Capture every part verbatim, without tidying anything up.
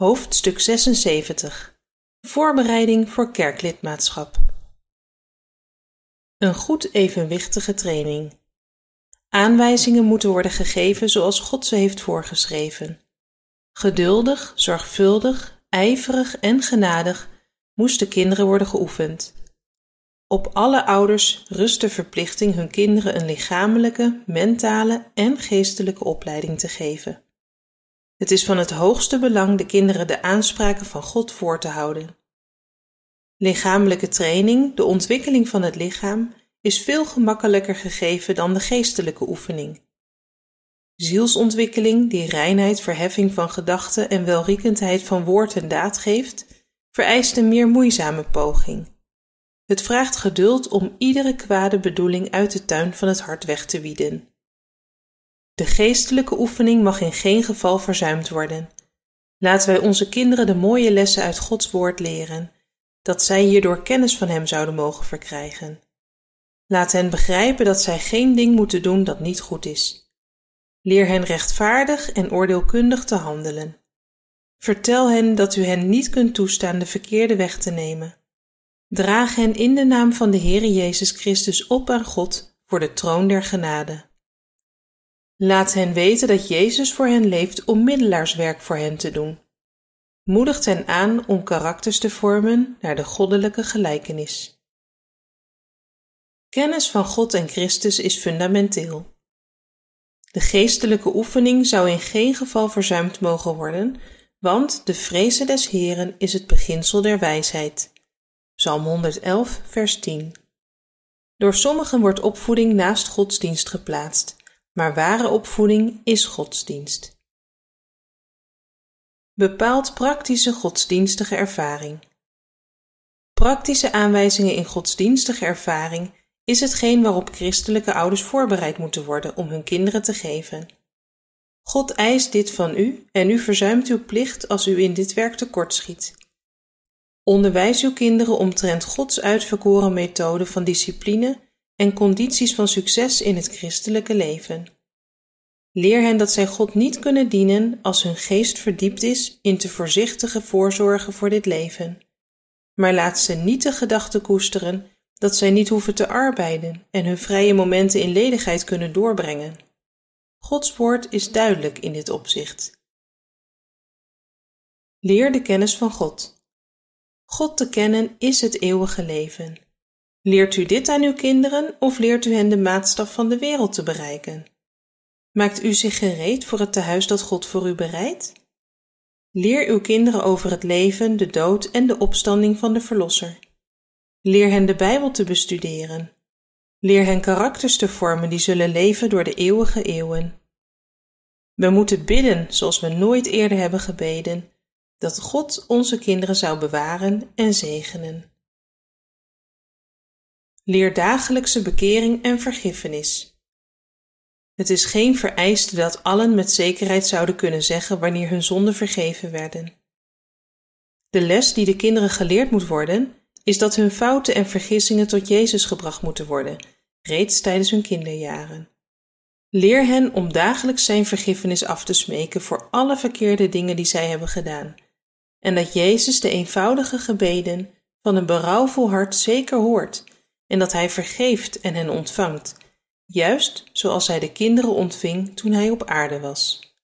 Hoofdstuk zesenzeventig. Voorbereiding voor kerklidmaatschap. Een goed evenwichtige training. Aanwijzingen moeten worden gegeven zoals God ze heeft voorgeschreven. Geduldig, zorgvuldig, ijverig en genadig moesten kinderen worden geoefend. Op alle ouders rust de verplichting hun kinderen een lichamelijke, mentale en geestelijke opleiding te geven. Het is van het hoogste belang de kinderen de aanspraken van God voor te houden. Lichamelijke training, de ontwikkeling van het lichaam, is veel gemakkelijker gegeven dan de geestelijke oefening. Zielsontwikkeling, die reinheid, verheffing van gedachten en welriekendheid van woord en daad geeft, vereist een meer moeizame poging. Het vraagt geduld om iedere kwade bedoeling uit de tuin van het hart weg te wieden. De geestelijke oefening mag in geen geval verzuimd worden. Laten wij onze kinderen de mooie lessen uit Gods woord leren, dat zij hierdoor kennis van Hem zouden mogen verkrijgen. Laat hen begrijpen dat zij geen ding moeten doen dat niet goed is. Leer hen rechtvaardig en oordeelkundig te handelen. Vertel hen dat u hen niet kunt toestaan de verkeerde weg te nemen. Draag hen in de naam van de Heere Jezus Christus op aan God voor de troon der genade. Laat hen weten dat Jezus voor hen leeft om middelaarswerk voor hen te doen. Moedigt hen aan om karakters te vormen naar de goddelijke gelijkenis. Kennis van God en Christus is fundamenteel. De geestelijke oefening zou in geen geval verzuimd mogen worden, want de vreze des Heeren is het beginsel der wijsheid. Psalm honderdelf, vers tien. Door sommigen wordt opvoeding naast godsdienst geplaatst, maar ware opvoeding is godsdienst. Bepaalt praktische godsdienstige ervaring. Praktische aanwijzingen in godsdienstige ervaring is hetgeen waarop christelijke ouders voorbereid moeten worden om hun kinderen te geven. God eist dit van u en u verzuimt uw plicht als u in dit werk tekortschiet. Onderwijs uw kinderen omtrent Gods uitverkoren methode van discipline en condities van succes in het christelijke leven. Leer hen dat zij God niet kunnen dienen als hun geest verdiept is in te voorzichtige voorzorgen voor dit leven. Maar laat ze niet de gedachte koesteren dat zij niet hoeven te arbeiden en hun vrije momenten in ledigheid kunnen doorbrengen. Gods woord is duidelijk in dit opzicht. Leer de kennis van God. God te kennen is het eeuwige leven. Leert u dit aan uw kinderen of leert u hen de maatstaf van de wereld te bereiken? Maakt u zich gereed voor het tehuis dat God voor u bereidt? Leer uw kinderen over het leven, de dood en de opstanding van de Verlosser. Leer hen de Bijbel te bestuderen. Leer hen karakters te vormen die zullen leven door de eeuwige eeuwen. We moeten bidden zoals we nooit eerder hebben gebeden, dat God onze kinderen zou bewaren en zegenen. Leer dagelijkse bekering en vergiffenis. Het is geen vereiste dat allen met zekerheid zouden kunnen zeggen wanneer hun zonden vergeven werden. De les die de kinderen geleerd moet worden, is dat hun fouten en vergissingen tot Jezus gebracht moeten worden, reeds tijdens hun kinderjaren. Leer hen om dagelijks zijn vergiffenis af te smeken voor alle verkeerde dingen die zij hebben gedaan, en dat Jezus de eenvoudige gebeden van een berouwvol hart zeker hoort, en dat Hij vergeeft en hen ontvangt, juist zoals Hij de kinderen ontving toen Hij op aarde was.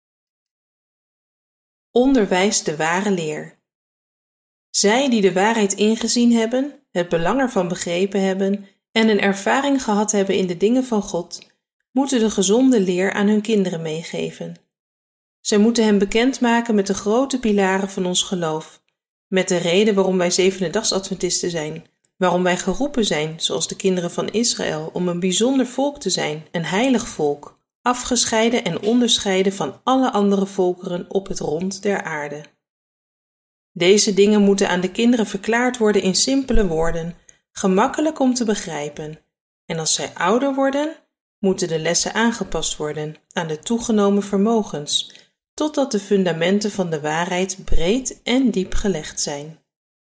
Onderwijs de ware leer. Zij die de waarheid ingezien hebben, het belang ervan begrepen hebben en een ervaring gehad hebben in de dingen van God, moeten de gezonde leer aan hun kinderen meegeven. Zij moeten hen bekendmaken met de grote pilaren van ons geloof, met de reden waarom wij Zevendedagsadventisten zijn, waarom wij geroepen zijn, zoals de kinderen van Israël, om een bijzonder volk te zijn, een heilig volk, afgescheiden en onderscheiden van alle andere volkeren op het rond der aarde. Deze dingen moeten aan de kinderen verklaard worden in simpele woorden, gemakkelijk om te begrijpen, en als zij ouder worden, moeten de lessen aangepast worden aan de toegenomen vermogens, totdat de fundamenten van de waarheid breed en diep gelegd zijn.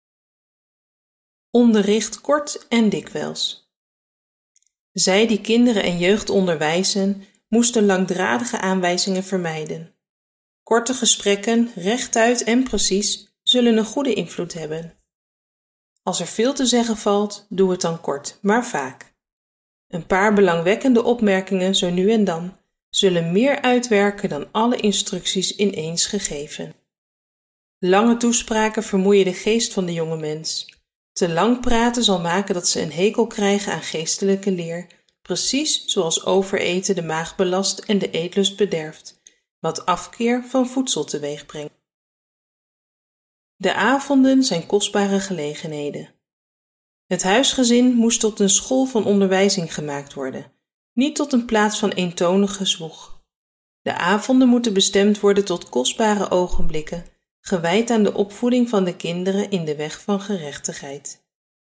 Onderricht kort en dikwijls. Zij die kinderen en jeugd onderwijzen, moesten langdradige aanwijzingen vermijden. Korte gesprekken, rechtuit en precies, zullen een goede invloed hebben. Als er veel te zeggen valt, doe het dan kort, maar vaak. Een paar belangwekkende opmerkingen zo nu en dan zullen meer uitwerken dan alle instructies ineens gegeven. Lange toespraken vermoeien de geest van de jonge mens. Te lang praten zal maken dat ze een hekel krijgen aan geestelijke leer, precies zoals overeten de maag belast en de eetlust bederft, wat afkeer van voedsel teweeg brengt. De avonden zijn kostbare gelegenheden. Het huisgezin moest tot een school van onderwijzing gemaakt worden, niet tot een plaats van eentonig gezwoeg. De avonden moeten bestemd worden tot kostbare ogenblikken, gewijd aan de opvoeding van de kinderen in de weg van gerechtigheid.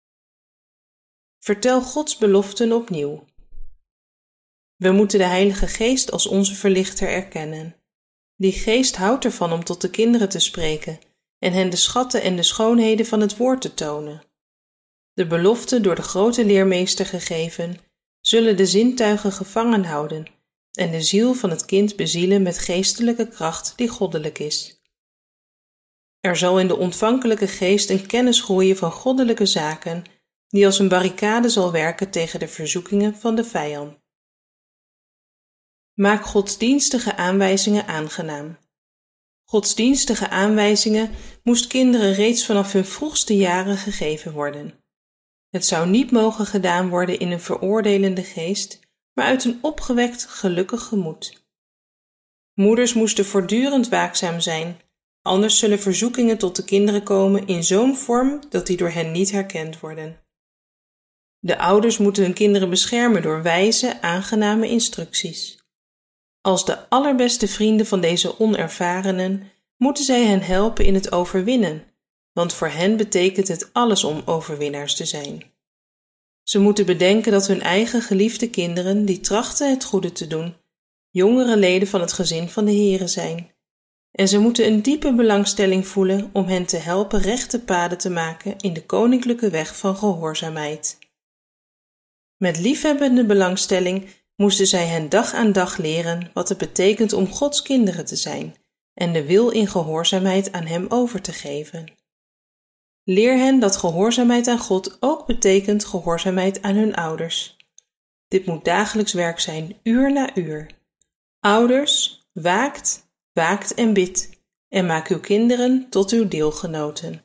Vertel Gods beloften opnieuw. We moeten de Heilige Geest als onze verlichter erkennen. Die geest houdt ervan om tot de kinderen te spreken en hen de schatten en de schoonheden van het woord te tonen. De beloften door de grote leermeester gegeven, zullen de zintuigen gevangen houden en de ziel van het kind bezielen met geestelijke kracht die goddelijk is. Er zal in de ontvankelijke geest een kennis groeien van goddelijke zaken, die als een barricade zal werken tegen de verzoekingen van de vijand. Maak godsdienstige aanwijzingen aangenaam. Godsdienstige aanwijzingen moest kinderen reeds vanaf hun vroegste jaren gegeven worden. Het zou niet mogen gedaan worden in een veroordelende geest, maar uit een opgewekt, gelukkig gemoed. Moeders moesten voortdurend waakzaam zijn, anders zullen verzoekingen tot de kinderen komen in zo'n vorm dat die door hen niet herkend worden. De ouders moeten hun kinderen beschermen door wijze, aangename instructies. Als de allerbeste vrienden van deze onervarenen moeten zij hen helpen in het overwinnen, want voor hen betekent het alles om overwinnaars te zijn. Ze moeten bedenken dat hun eigen geliefde kinderen, die trachten het goede te doen, jongere leden van het gezin van de Heere zijn. En ze moeten een diepe belangstelling voelen om hen te helpen rechte paden te maken in de koninklijke weg van gehoorzaamheid. Met liefhebbende belangstelling moesten zij hen dag aan dag leren wat het betekent om Gods kinderen te zijn en de wil in gehoorzaamheid aan Hem over te geven. Leer hen dat gehoorzaamheid aan God ook betekent gehoorzaamheid aan hun ouders. Dit moet dagelijks werk zijn, uur na uur. Ouders, waakt, waakt en bidt, en maak uw kinderen tot uw deelgenoten.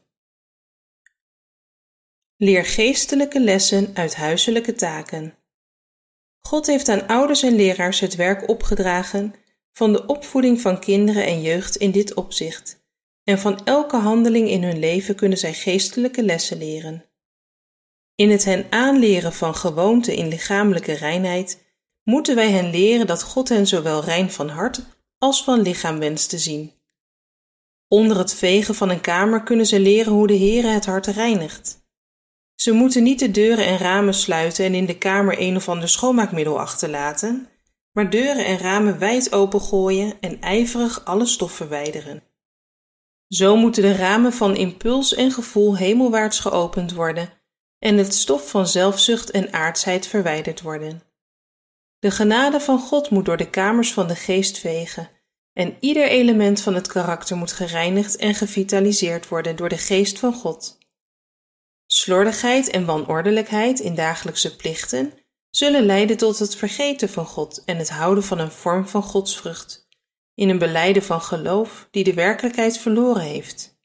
Leer geestelijke lessen uit huiselijke taken. God heeft aan ouders en leraars het werk opgedragen van de opvoeding van kinderen en jeugd in dit opzicht, en van elke handeling in hun leven kunnen zij geestelijke lessen leren. In het hen aanleren van gewoonten in lichamelijke reinheid, moeten wij hen leren dat God hen zowel rein van hart als van lichaam wenst te zien. Onder het vegen van een kamer kunnen ze leren hoe de Heere het hart reinigt. Ze moeten niet de deuren en ramen sluiten en in de kamer een of ander schoonmaakmiddel achterlaten, maar deuren en ramen wijd opengooien en ijverig alle stof verwijderen. Zo moeten de ramen van impuls en gevoel hemelwaarts geopend worden en het stof van zelfzucht en aardsheid verwijderd worden. De genade van God moet door de kamers van de geest vegen en ieder element van het karakter moet gereinigd en gevitaliseerd worden door de geest van God. Slordigheid en wanordelijkheid in dagelijkse plichten zullen leiden tot het vergeten van God en het houden van een vorm van godsvrucht, in een belijden van geloof die de werkelijkheid verloren heeft.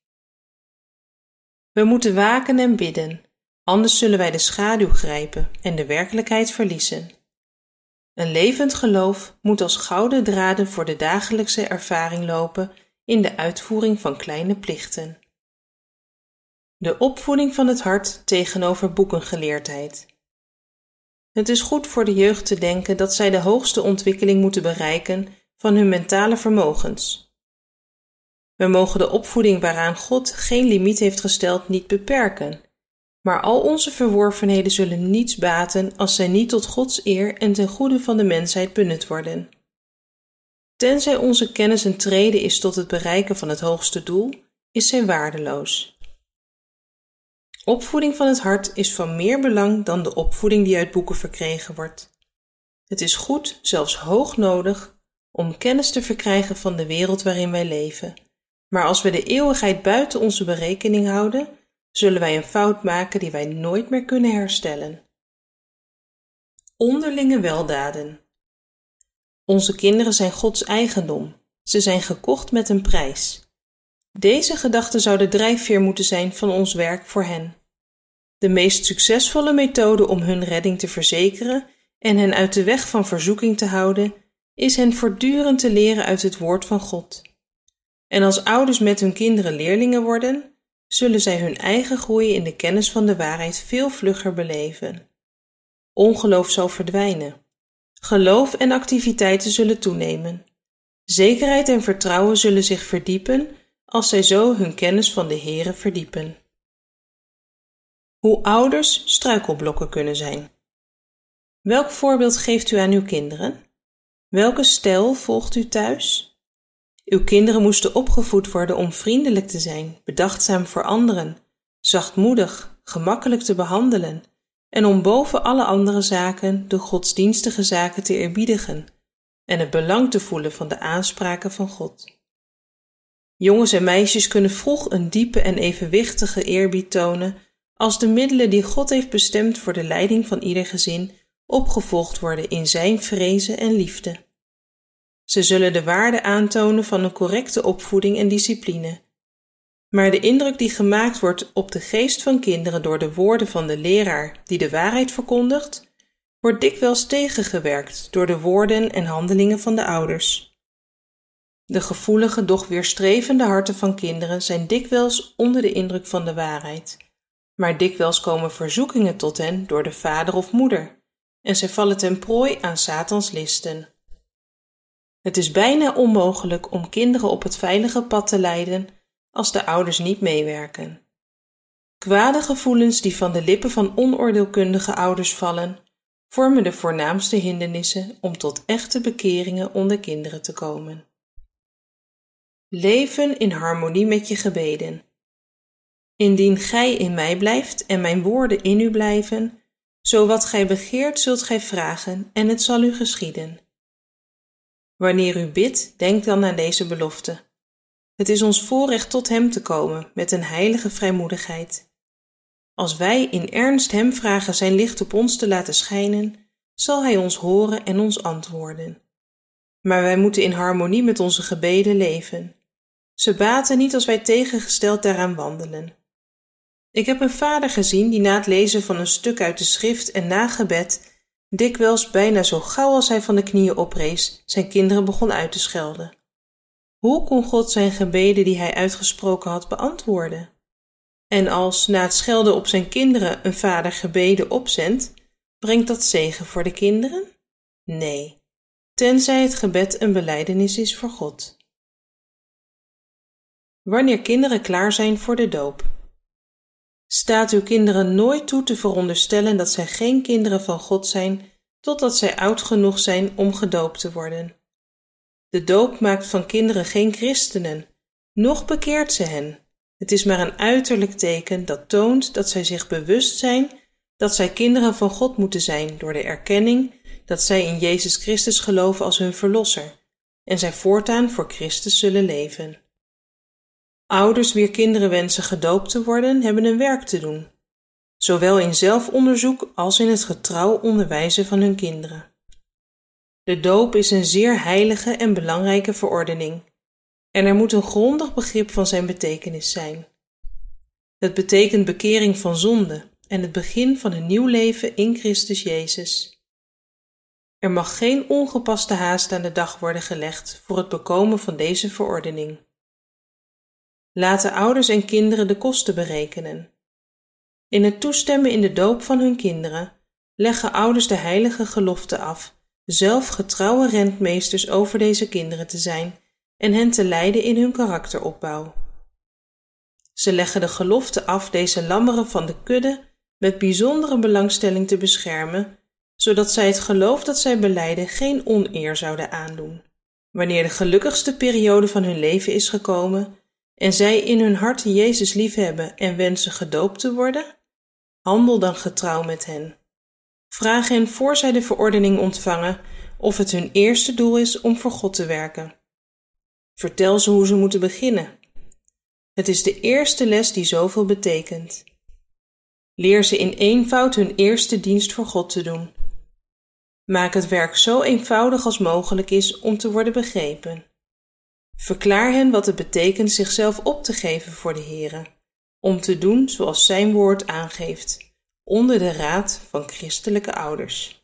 We moeten waken en bidden, anders zullen wij de schaduw grijpen en de werkelijkheid verliezen. Een levend geloof moet als gouden draden voor de dagelijkse ervaring lopen in de uitvoering van kleine plichten. De opvoeding van het hart tegenover boekengeleerdheid. Het is goed voor de jeugd te denken dat zij de hoogste ontwikkeling moeten bereiken van hun mentale vermogens. We mogen de opvoeding waaraan God geen limiet heeft gesteld niet beperken, maar al onze verworvenheden zullen niets baten als zij niet tot Gods eer en ten goede van de mensheid benut worden. Tenzij onze kennis een trede is tot het bereiken van het hoogste doel, is zij waardeloos. Opvoeding van het hart is van meer belang dan de opvoeding die uit boeken verkregen wordt. Het is goed, zelfs hoog nodig, om kennis te verkrijgen van de wereld waarin wij leven. Maar als we de eeuwigheid buiten onze berekening houden, zullen wij een fout maken die wij nooit meer kunnen herstellen. Onderlinge weldaden. Onze kinderen zijn Gods eigendom. Ze zijn gekocht met een prijs. Deze gedachte zou de drijfveer moeten zijn van ons werk voor hen. De meest succesvolle methode om hun redding te verzekeren en hen uit de weg van verzoeking te houden, is hen voortdurend te leren uit het woord van God. En als ouders met hun kinderen leerlingen worden, zullen zij hun eigen groei in de kennis van de waarheid veel vlugger beleven. Ongeloof zal verdwijnen. Geloof en activiteiten zullen toenemen. Zekerheid en vertrouwen zullen zich verdiepen als zij zo hun kennis van de Here verdiepen. Hoe ouders struikelblokken kunnen zijn. Welk voorbeeld geeft u aan uw kinderen? Welke stijl volgt u thuis? Uw kinderen moesten opgevoed worden om vriendelijk te zijn, bedachtzaam voor anderen, zachtmoedig, gemakkelijk te behandelen en om boven alle andere zaken de godsdienstige zaken te eerbiedigen en het belang te voelen van de aanspraken van God. Jongens en meisjes kunnen vroeg een diepe en evenwichtige eerbied tonen als de middelen die God heeft bestemd voor de leiding van ieder gezin opgevolgd worden in zijn vrezen en liefde. Ze zullen de waarde aantonen van een correcte opvoeding en discipline. Maar de indruk die gemaakt wordt op de geest van kinderen door de woorden van de leraar die de waarheid verkondigt, wordt dikwijls tegengewerkt door de woorden en handelingen van de ouders. De gevoelige, doch weerstrevende harten van kinderen zijn dikwijls onder de indruk van de waarheid, maar dikwijls komen verzoekingen tot hen door de vader of moeder, en zij vallen ten prooi aan Satans listen. Het is bijna onmogelijk om kinderen op het veilige pad te leiden als de ouders niet meewerken. Kwade gevoelens die van de lippen van onoordeelkundige ouders vallen, vormen de voornaamste hindernissen om tot echte bekeringen onder kinderen te komen. Leven in harmonie met je gebeden. Indien gij in mij blijft en mijn woorden in u blijven, zo wat gij begeert zult gij vragen en het zal u geschieden. Wanneer u bidt, denk dan aan deze belofte. Het is ons voorrecht tot hem te komen met een heilige vrijmoedigheid. Als wij in ernst hem vragen zijn licht op ons te laten schijnen, zal hij ons horen en ons antwoorden. Maar wij moeten in harmonie met onze gebeden leven. Ze baten niet als wij tegengesteld daaraan wandelen. Ik heb een vader gezien die na het lezen van een stuk uit de schrift en na gebed dikwijls bijna zo gauw als hij van de knieën oprees, zijn kinderen begon uit te schelden. Hoe kon God zijn gebeden die hij uitgesproken had beantwoorden? En als na het schelden op zijn kinderen een vader gebeden opzendt, brengt dat zegen voor de kinderen? Nee, tenzij het gebed een belijdenis is voor God. Wanneer kinderen klaar zijn voor de doop. Staat uw kinderen nooit toe te veronderstellen dat zij geen kinderen van God zijn, totdat zij oud genoeg zijn om gedoopt te worden. De doop maakt van kinderen geen christenen, noch bekeert ze hen. Het is maar een uiterlijk teken dat toont dat zij zich bewust zijn dat zij kinderen van God moeten zijn door de erkenning dat zij in Jezus Christus geloven als hun verlosser en zij voortaan voor Christus zullen leven. Ouders wier kinderen wensen gedoopt te worden, hebben een werk te doen, zowel in zelfonderzoek als in het getrouw onderwijzen van hun kinderen. De doop is een zeer heilige en belangrijke verordening, en er moet een grondig begrip van zijn betekenis zijn. Het betekent bekering van zonde en het begin van een nieuw leven in Christus Jezus. Er mag geen ongepaste haast aan de dag worden gelegd voor het bekomen van deze verordening. Laten ouders en kinderen de kosten berekenen. In het toestemmen in de doop van hun kinderen leggen ouders de heilige gelofte af zelf getrouwe rentmeesters over deze kinderen te zijn en hen te leiden in hun karakteropbouw. Ze leggen de gelofte af deze lammeren van de kudde met bijzondere belangstelling te beschermen, zodat zij het geloof dat zij belijden geen oneer zouden aandoen. Wanneer de gelukkigste periode van hun leven is gekomen en zij in hun hart Jezus liefhebben en wensen gedoopt te worden, handel dan getrouw met hen. Vraag hen voor zij de verordening ontvangen of het hun eerste doel is om voor God te werken. Vertel ze hoe ze moeten beginnen. Het is de eerste les die zoveel betekent. Leer ze in eenvoud hun eerste dienst voor God te doen. Maak het werk zo eenvoudig als mogelijk is om te worden begrepen. Verklaar hen wat het betekent zichzelf op te geven voor de Here, om te doen zoals zijn woord aangeeft, onder de raad van christelijke ouders.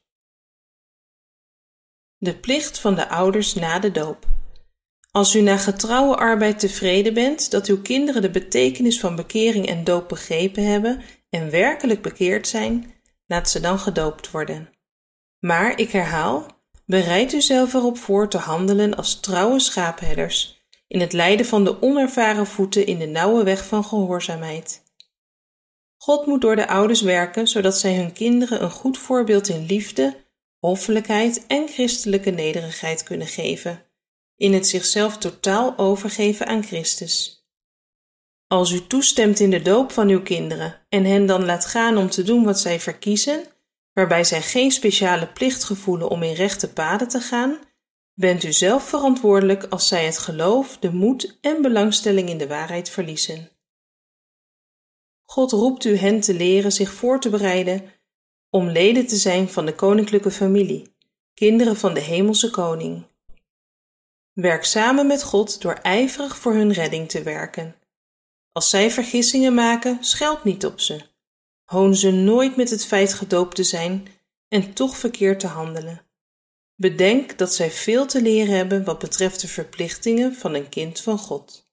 De plicht van de ouders na de doop. Als u na getrouwe arbeid tevreden bent dat uw kinderen de betekenis van bekering en doop begrepen hebben en werkelijk bekeerd zijn, laat ze dan gedoopt worden. Maar, ik herhaal, bereid u zelf erop voor te handelen als trouwe schaapherders in het leiden van de onervaren voeten in de nauwe weg van gehoorzaamheid. God moet door de ouders werken, zodat zij hun kinderen een goed voorbeeld in liefde, hoffelijkheid en christelijke nederigheid kunnen geven, in het zichzelf totaal overgeven aan Christus. Als u toestemt in de doop van uw kinderen en hen dan laat gaan om te doen wat zij verkiezen, waarbij zij geen speciale plicht gevoelen om in rechte paden te gaan, bent u zelf verantwoordelijk als zij het geloof, de moed en belangstelling in de waarheid verliezen. God roept u hen te leren zich voor te bereiden om leden te zijn van de koninklijke familie, kinderen van de hemelse koning. Werk samen met God door ijverig voor hun redding te werken. Als zij vergissingen maken, scheld niet op ze. Hoon ze nooit met het feit gedoopt te zijn en toch verkeerd te handelen. Bedenk dat zij veel te leren hebben wat betreft de verplichtingen van een kind van God.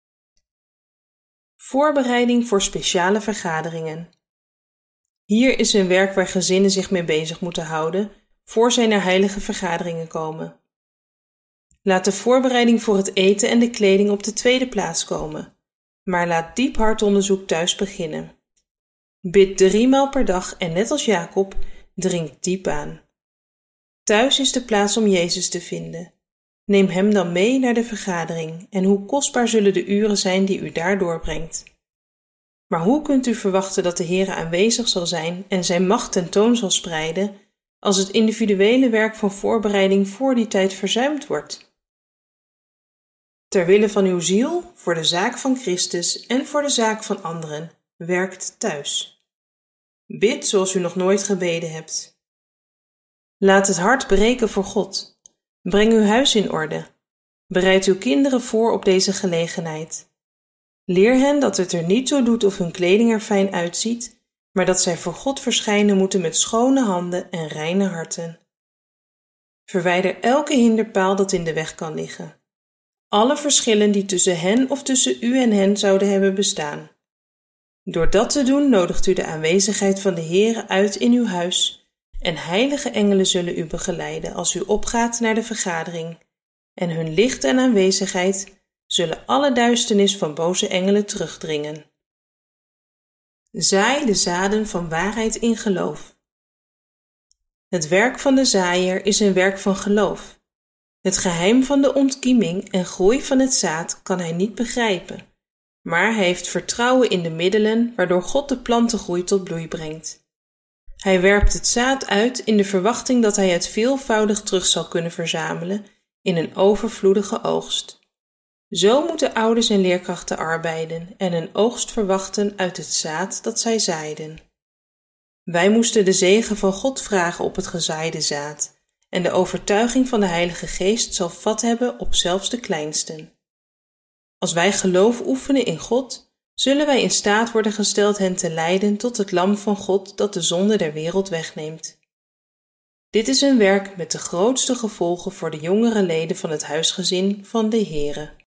Voorbereiding voor speciale vergaderingen. Hier is een werk waar gezinnen zich mee bezig moeten houden, voor zij naar heilige vergaderingen komen. Laat de voorbereiding voor het eten en de kleding op de tweede plaats komen, maar laat diep hartonderzoek thuis beginnen. Bid driemaal per dag en net als Jacob, drink diep aan. Thuis is de plaats om Jezus te vinden. Neem hem dan mee naar de vergadering en hoe kostbaar zullen de uren zijn die u daar doorbrengt. Maar hoe kunt u verwachten dat de Heere aanwezig zal zijn en zijn macht tentoon zal spreiden, als het individuele werk van voorbereiding voor die tijd verzuimd wordt? Ter wille van uw ziel, voor de zaak van Christus en voor de zaak van anderen, werkt thuis. Bid zoals u nog nooit gebeden hebt. Laat het hart breken voor God. Breng uw huis in orde. Bereid uw kinderen voor op deze gelegenheid. Leer hen dat het er niet toe doet of hun kleding er fijn uitziet, maar dat zij voor God verschijnen moeten met schone handen en reine harten. Verwijder elke hinderpaal dat in de weg kan liggen. Alle verschillen die tussen hen of tussen u en hen zouden hebben bestaan. Door dat te doen nodigt u de aanwezigheid van de Heere uit in uw huis en heilige engelen zullen u begeleiden als u opgaat naar de vergadering en hun licht en aanwezigheid zullen alle duisternis van boze engelen terugdringen. Zaai de zaden van waarheid in geloof. Het werk van de zaaier is een werk van geloof. Het geheim van de ontkieming en groei van het zaad kan hij niet begrijpen, maar hij heeft vertrouwen in de middelen waardoor God de plantengroei tot bloei brengt. Hij werpt het zaad uit in de verwachting dat hij het veelvoudig terug zal kunnen verzamelen in een overvloedige oogst. Zo moeten ouders en leerkrachten arbeiden en een oogst verwachten uit het zaad dat zij zaaiden. Wij moesten de zegen van God vragen op het gezaaide zaad, en de overtuiging van de Heilige Geest zal vat hebben op zelfs de kleinsten. Als wij geloof oefenen in God, zullen wij in staat worden gesteld hen te leiden tot het lam van God dat de zonde der wereld wegneemt. Dit is een werk met de grootste gevolgen voor de jongere leden van het huisgezin van de Heere.